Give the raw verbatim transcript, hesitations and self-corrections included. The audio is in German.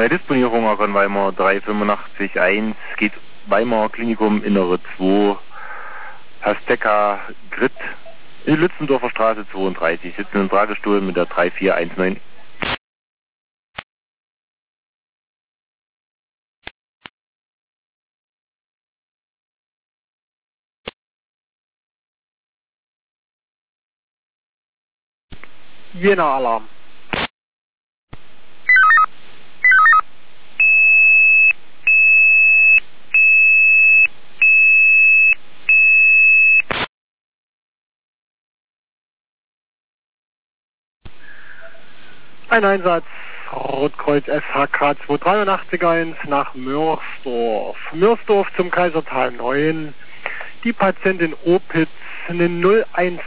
Bei Disponierung von Weimar drei fünfundachtzig eins geht Weimar Klinikum Innere zwei, Hasteka Grit, in Lützendorfer Straße zweiunddreißig, sitzen im Tragestuhl mit der drei vier eins neun. Jena Alarm. Ein Einsatz, Rotkreuz S H K zwei drei acht eins nach Mörsdorf. Mörsdorf zum Kaisertal neun. Die Patientin Opitz, eine null eins